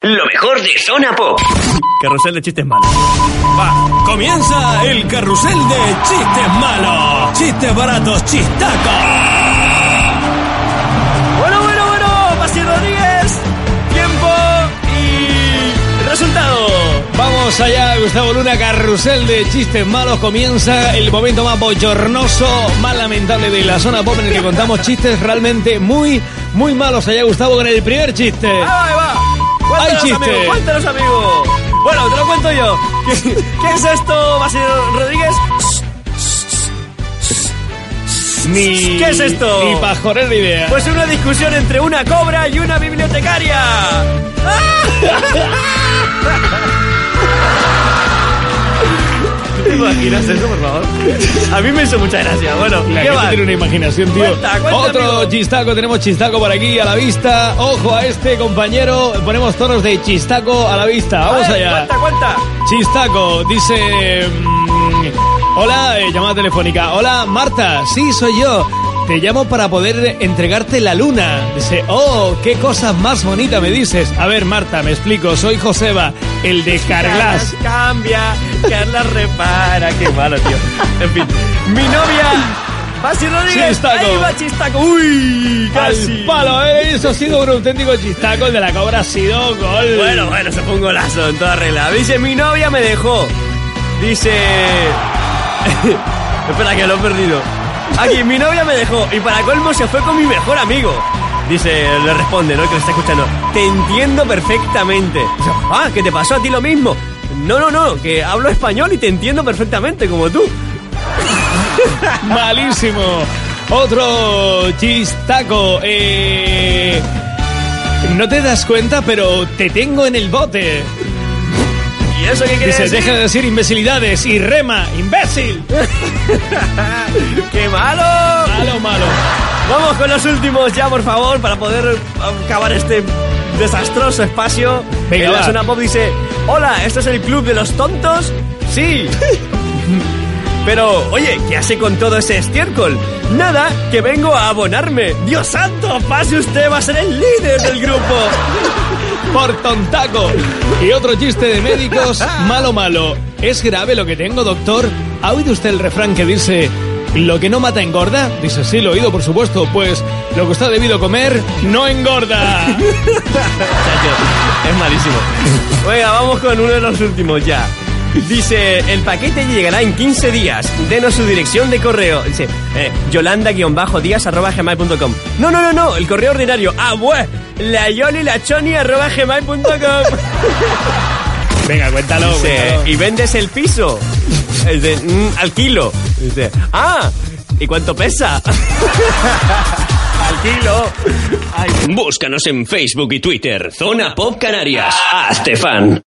Lo mejor de Zona Pop. Carrusel de chistes malos. Va, comienza el carrusel de chistes malos. Chistes baratos, chistacos. Bueno, Pasier Rodríguez. Tiempo y resultado. Vamos allá, Gustavo Luna, carrusel de chistes malos. Comienza el momento más bochornoso, más lamentable de la Zona Pop, en el que contamos chistes realmente muy malos. Allá, Gustavo, con el primer chiste. Ahí va. Cuéntanos, amigo. Bueno, te lo cuento yo. ¿Qué es esto, Pasier Rodríguez? ¿Qué es esto? Ni pajorera idea. Pues una discusión entre una cobra y una bibliotecaria. ¿Te imaginas eso, por favor? A mí me hizo mucha gracia. Bueno, la ¿qué va? Tiene una imaginación, tío. Cuenta, otro amigo. chistaco, tenemos chistaco por aquí a la vista. Ojo a este, compañero. Ponemos tonos de chistaco a la vista. Vamos allá. Cuenta. Chistaco, dice... hola, llamada telefónica. Hola, Marta, sí, soy yo. Te llamo para poder entregarte la luna. Dice, oh, qué cosas más bonitas me dices. A ver, Marta, me explico. Soy Joseba, el de Carglass. Cambia, Carla repara. Qué malo, tío. En fin, mi novia... Pasier Rodríguez. Chistaco. Ahí va chistaco. Uy, casi. Al palo, eso ha sido un auténtico chistaco. El de la cobra ha sido gol. Bueno, se fue un golazo en toda regla. Dice, mi novia me dejó. Dice... Espera, que lo he perdido. Aquí, mi novia me dejó y para colmo se fue con mi mejor amigo. Dice, le responde, ¿no? El que lo está escuchando. Te entiendo perfectamente. Dice, ¿qué te pasó a ti lo mismo? No, que hablo español y te entiendo perfectamente, como tú. Malísimo. Otro chistaco. No te das cuenta, pero te tengo en el bote. ¿Y eso qué quiere Dice, decir? deja de decir imbecilidades y rema, imbécil. ¡Qué malo! Malo. Vamos con los últimos ya, por favor, para poder acabar este desastroso espacio. Venga, La va. Zona Pop dice, hola, ¿esto es el club de los tontos? Sí. Pero, oye, ¿qué hace con todo ese estiércol? Nada, que vengo a abonarme. ¡Dios santo! Pase usted, va a ser el líder del grupo. Por tontaco. Y otro chiste de médicos, malo. ¿Es grave lo que tengo, doctor? ¿Ha oído usted el refrán que dice, lo que no mata engorda? Dice, sí, lo he oído, por supuesto. Pues lo que usted ha debido comer no engorda. Es malísimo. Venga, vamos con uno de los últimos ya. Dice, el paquete llegará en 15 días. Denos su dirección de correo. Dice, yolanda-díaz@gmail.com. No, el correo ordinario. layolilachoni@gmail.com. Venga, cuéntalo. Dice, y vendes el piso. Dice, al kilo. Dice, ¿y cuánto pesa? Al kilo. Búscanos en Facebook y Twitter. Zona Pop Canarias. Hazte fan.